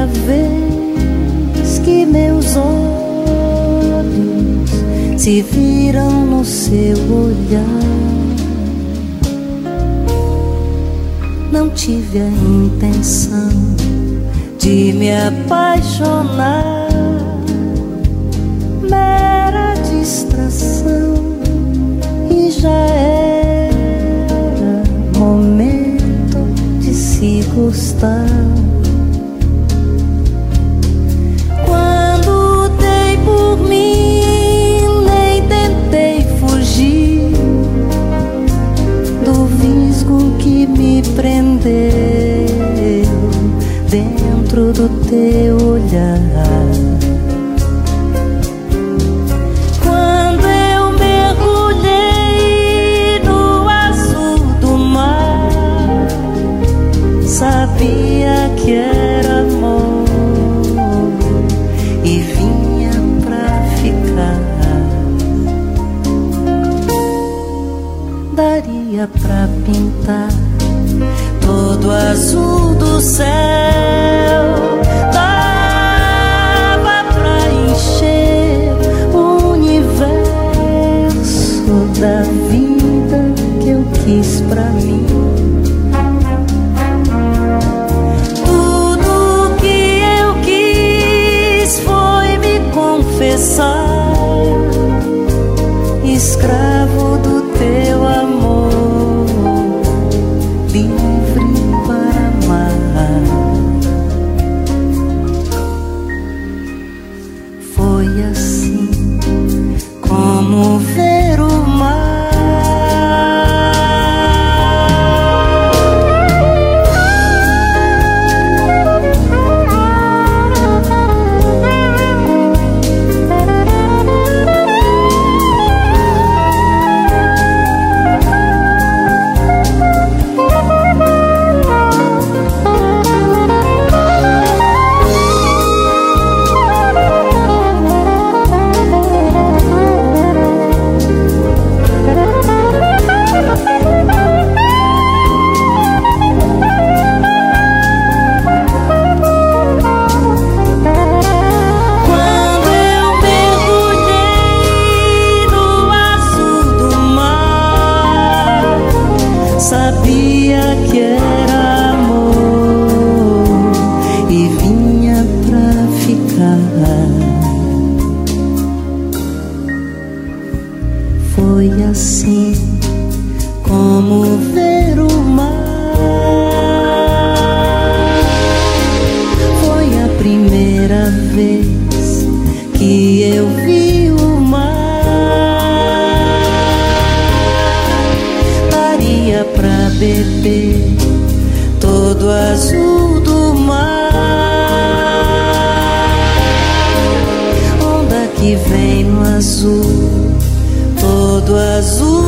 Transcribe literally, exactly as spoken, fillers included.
primeira vez que meus olhos se viram no seu olhar, não tive a intenção de me apaixonar, mera distração, e já era momento de se gostar. Quando dei por mim, nem tentei fugir do visgo que me prendeu dentro do teu olhar. Quando eu mergulhei no azul do mar, sabia que era amor e vinha pra ficar. Daria pra pintar todo azul do céu, dava pra encher o universo da vida que eu quis pra mim. Tudo que eu quis foi me confessar, escravo do teu amor, livre para amar. Foi assim como ver o mar. Sabia que era amor e vinha pra ficar. Foi assim como ver o mar. Foi a primeira vez que eu vi o mar. Daria pra beber todo azul do mar, onda que vem no azul, todo azul.